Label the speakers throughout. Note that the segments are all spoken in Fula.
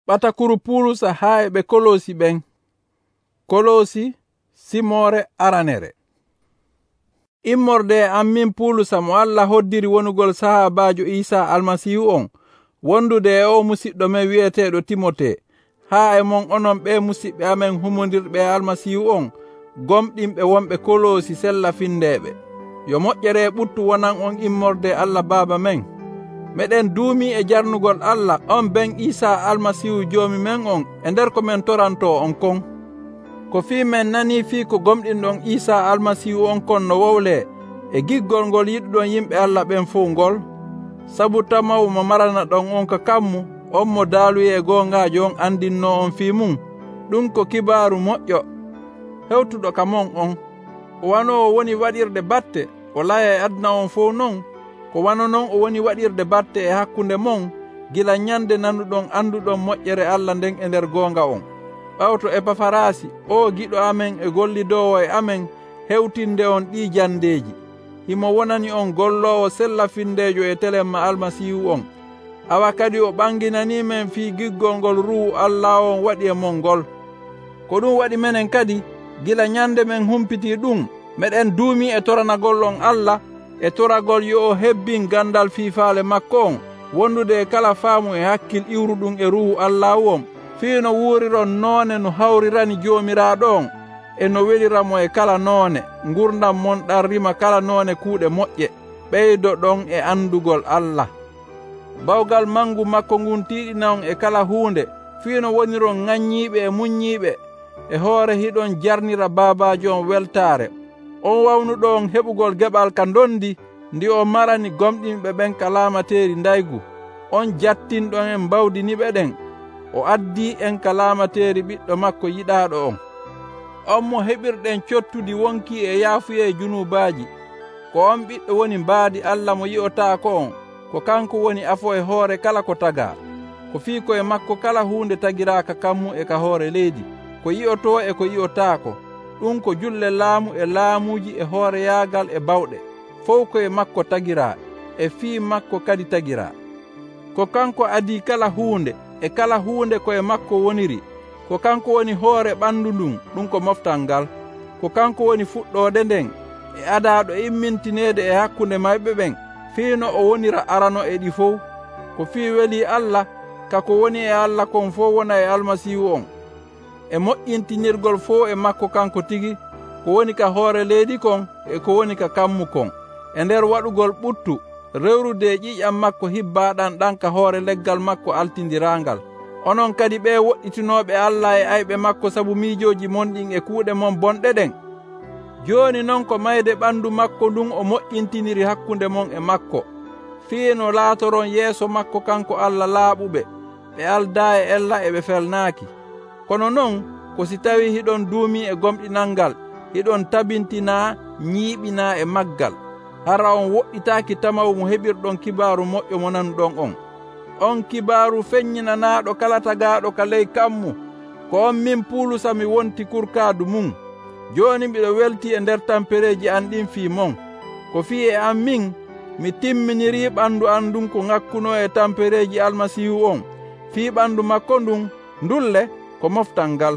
Speaker 1: ɓatakuru Pulusa haa e ɓe Kolosi ɓen. Kolosi simore aranere. Immorde am min Pulusa mo Allah hoddiri wonugol sahabajo Isa almasihu on, wondude e o musidɗo men wi'eteɗo Timote, haa e mon onon ɓe musidɓe amen humondirɓe almasihu on, gomɗinɓe wonɓe Kolosi sella findeɓe. Yo moƴƴere ɓuttu wonan on immorde Allah Baaba men. Meɗen duumi e jarnugol Allah on ben Isa almasihu joomi men on e nder ko men toranto on kon. Ko fii men nani fii ko gomɗinɗon Isa almasihu on kon no wowle e giggol ngol yiɗuɗon yimɓe Allah ɓen fof ngol. Sabu tamawu mo marana ɗon on ka kammu, on mo daaluye e gongajo on andinno on fii mum, ɗum ko kibaru moƴƴo hewtuɗo ka mon on. O wano o woni waɗirde batte o laya e aduna on fof non, ko wano non o woni waɗirde batte e hakkunde mon gila ñande nanuɗon anduɗon moƴƴere Allah nden e nder gonga on. Ɓawto Epafarasi, o giɗo amen e gollidowo e amen hewtinde on ɗi jandeji. Himo wonani on gollowo sella findejo e telemma almasihu on. Awa kadi o ɓanginani men fii giggol ngol ruhu Allah on waɗi e mon ngol. Ko ɗum waɗi menen kadi gila ñande men humpiti ɗum, meɗen duumi e toranagol on Allah e toragol yo o hebbin gandal fiifaale makko on, wondude e kala faamu e hakkil iwruɗum e ruhu Allahu on, fii no wuuriron noone no hawrirani joomiraaɗo on, e no weliramo e kala noone, ngurdam mon ɗan rima kala noone kuuɗe moƴƴe, ɓeydo ɗon e andugol Allah. Bawgal mangu makko ngun tiiɗina on e kala huunde, fii no woniron ŋaññiiɓe e muññiiɓe, e hoore hiɗon jarnira Baabajo on weltaare. On wawnuɗo on heɓugol geɓal ka ndondi ndi o marani gomɗinɓe ɓen ka laamateri ndaygu. On jattinɗon en mbawdiniɓe ɗen, o addi en ka laamateri ɓiɗɗo makko yiɗaɗo on. On mo heɓirɗen cottudi wonki e yaafuye junubaji, ko on ɓiɗɗo woni mbaadi Allah mo yi'otaako on, ko kanko woni afo e hoore kala ko taga. Ko fii koye makko kala huunde tagiraka kammu e ka hoore leydi, ko yi'oto e ko yi'otaako, ɗum ko julle laamu e laamuji e hoore yaagal e bawɗe, fof koye makko tagira, e fii makko kadi tagira. Ko kanko adi kala huunde, e kala huunde koye makko woniri, ko kanko woni hoore ɓandu ndun, ɗum ko moftal ngal. Ko kanko woni fuɗɗode nden, e adaɗo immintinede e hakkunde mayɓe ɓen, fii no o wonira arano e ɗi fof. Ko fii weli Allah, kako woni e Allah kon fof wona e almasihu on, e moƴƴintinirgol fof e makko kanko tigi, ko woni ka hoore leydi kon e ko woni ka kammu kon, e nder waɗugol ɓuttu rewrude ƴiƴam makko hibbaɗan ɗan ka hoore leggal makko altidirangal. Onon kadi ɓe woɗɗitinoɓe Allah e ayɓe makko sabu miijoji monɗin e kuuɗe mon bonɗe ɗen. Joni noon ko mayde ɓandu makko ndun o moƴƴintiniri hakkunde mon e makko, fii no laatoron yeeso makko kanko Allah laaɓuɓe, ɓe alda e ella e ɓe felnaaki. Kono noon ko si tawi hiɗon duumi e gomɗinal ngal, hiɗon tabintina ñiiɓina e maggal, hara on woɗɗitaaki tamawu mo heɓirɗon kibaru moƴƴo mo nanuɗon on. On kibaru feññinanaɗo kala tagaɗo ka ley kammu, ko on min Pulusa mi wonti kurkaadu mum. Joni mbiɗo welti e nder tampereji an ɗin fii mon. Ko fii e an min, mi timminiri ɓandu an ndun ko ŋakkuno e tampereji almasihu on, fii ɓandu makko ndun ndulle ko moftal ngal.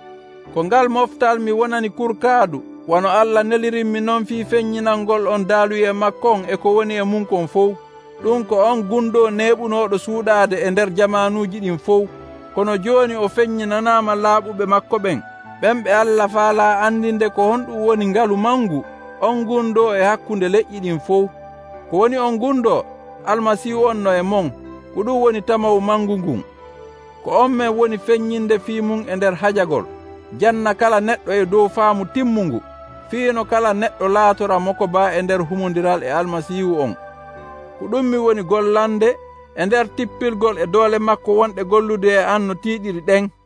Speaker 1: Ko ngal moftal mi wonani kurkaadu, wano Allah nelirinmi noon fii feññinalngol on daaluye makko on e ko woni e mum kon fof. Ɗum ko on gundo neɓunoɗo suuɗaade e nder jamanuji ɗin fof. Kono joni o feññinanama laaɓuɓe makko ɓen, ɓen ɓe Allah faala andinde ko honɗum woni ngalu mangu on gundo e hakkunde leƴƴi ɗin fof. Ko woni on gundo, almasihu on no e mon, ko ɗum woni tamawu mangu ngun. Ko on men woni feññinde fii mum e nder hajagol, janna kala neɗɗo e dow faamu timmungu, fiino kala neɗɗo laatora mokoba e nder humondiral e almasihu on. Ko ɗum mi woni gollande e nder tippilgol e doole makko wonɗe gollude e an no tiiɗiri ɗen.